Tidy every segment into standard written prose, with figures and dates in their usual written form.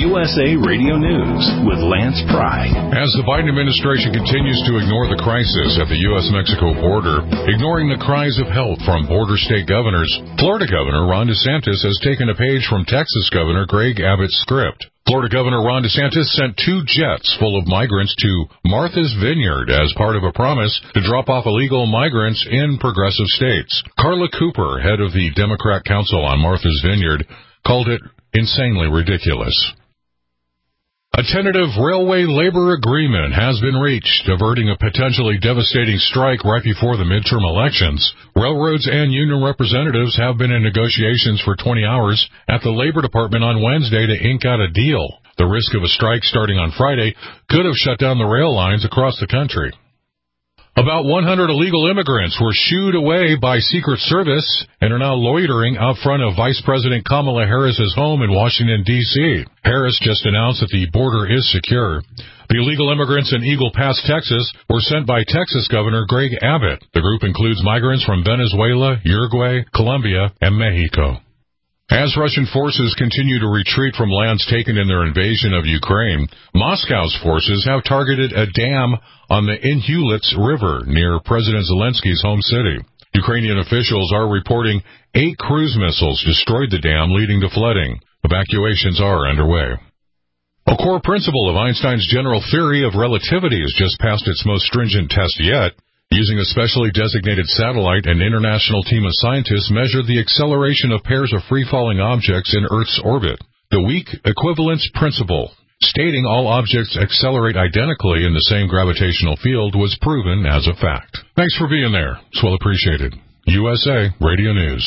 USA Radio News with Lance Pry. As the Biden administration continues to ignore the crisis at the U.S.-Mexico border, ignoring the cries of help from border state governors, Florida Governor Ron DeSantis has taken a page from Texas Governor Greg Abbott's script. Florida Governor Ron DeSantis sent 2 jets full of migrants to Martha's Vineyard as part of a promise to drop off illegal migrants in progressive states. Carla Cooper, head of the Democrat Council on Martha's Vineyard, called it insanely ridiculous. A tentative railway labor agreement has been reached, averting a potentially devastating strike right before the midterm elections. Railroads and union representatives have been in negotiations for 20 hours at the Labor Department on Wednesday to ink out a deal. The risk of a strike starting on Friday could have shut down the rail lines across the country. About 100 illegal immigrants were shooed away by Secret Service and are now loitering out front of Vice President Kamala Harris's home in Washington, D.C. Harris just announced that the border is secure. The illegal immigrants in Eagle Pass, Texas, were sent by Texas Governor Greg Abbott. The group includes migrants from Venezuela, Uruguay, Colombia, and Mexico. As Russian forces continue to retreat from lands taken in their invasion of Ukraine, Moscow's forces have targeted a dam on the Inhulets River near President Zelensky's home city. Ukrainian officials are reporting 8 cruise missiles destroyed the dam, leading to flooding. Evacuations are underway. A core principle of Einstein's general theory of relativity has just passed its most stringent test yet. Using a specially designated satellite, an international team of scientists measured the acceleration of pairs of free-falling objects in Earth's orbit. The weak equivalence principle, stating all objects accelerate identically in the same gravitational field, was proven as a fact. Thanks for being there. It's well appreciated. USA Radio News.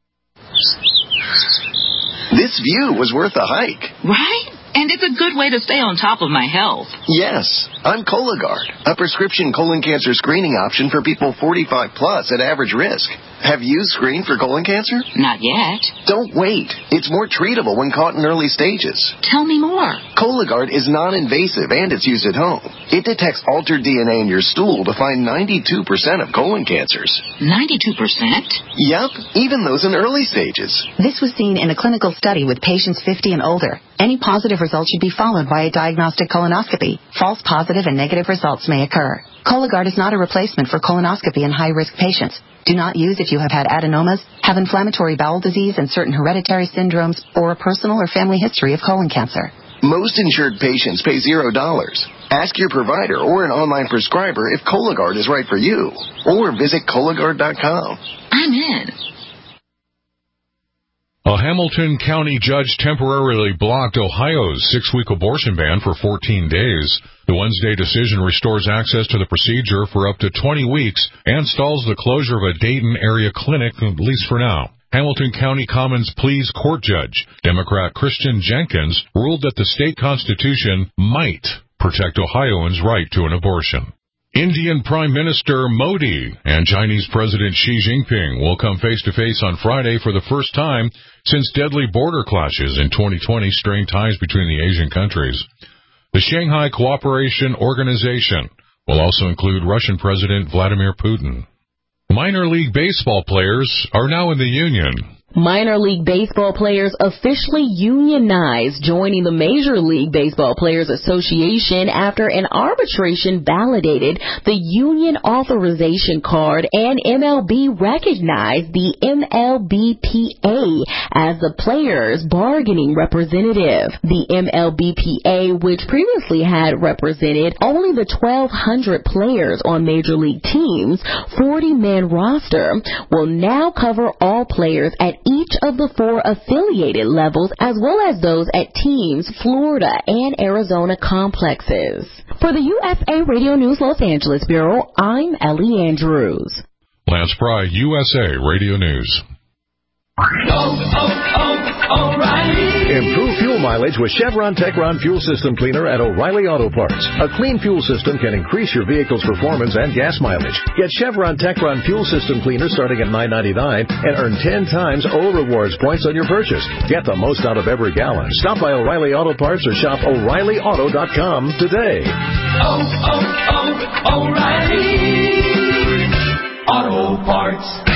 This view was worth a hike. Right? And it's a good way to stay on top of my health. Yes, I'm Cologuard, a prescription colon cancer screening option for people 45 plus at average risk. Have you screened for colon cancer? Not yet. Don't wait. It's more treatable when caught in early stages. Tell me more. Cologuard is non-invasive and it's used at home. It detects altered DNA in your stool to find 92% of colon cancers. 92%? Yep, even those in early stages. This was seen in a clinical study with patients 50 and older. Any positive result should be followed by a diagnostic colonoscopy. False positive and negative results may occur. Cologuard is not a replacement for colonoscopy in high-risk patients. Do not use if you have had adenomas, have inflammatory bowel disease and certain hereditary syndromes, or a personal or family history of colon cancer. Most insured patients pay $0. Ask your provider or an online prescriber if Cologuard is right for you, or visit Cologuard.com. I'm in. A Hamilton County judge temporarily blocked Ohio's 6-week abortion ban for 14 days. The Wednesday decision restores access to the procedure for up to 20 weeks and stalls the closure of a Dayton area clinic, at least for now. Hamilton County Commons Pleas Court Judge, Democrat Christian Jenkins, ruled that the state constitution might protect Ohioans' right to an abortion. Indian Prime Minister Modi and Chinese President Xi Jinping will come face-to-face on Friday for the first time since deadly border clashes in 2020 strained ties between the Asian countries. The Shanghai Cooperation Organization will also include Russian President Vladimir Putin. Minor league baseball players are now in the union. Minor League Baseball players officially unionized, joining the Major League Baseball Players Association after an arbitration validated the union authorization card, and MLB recognized the MLBPA as the players' bargaining representative. The MLBPA, which previously had represented only the 1,200 players on Major League teams' 40-man roster, will now cover all players at each of the 4 affiliated levels, as well as those at teams' Florida and Arizona complexes. For the USA Radio News Los Angeles Bureau, I'm Ellie Andrews. Lance Pry, USA Radio News. O'Reilly. Improve fuel mileage with Chevron Techron Fuel System Cleaner at O'Reilly Auto Parts. A clean fuel system can increase your vehicle's performance and gas mileage. Get Chevron Techron Fuel System Cleaner starting at $9.99 and earn 10 times O Rewards points on your purchase. Get the most out of every gallon. Stop by O'Reilly Auto Parts or shop O'ReillyAuto.com today. O'Reilly Auto Parts.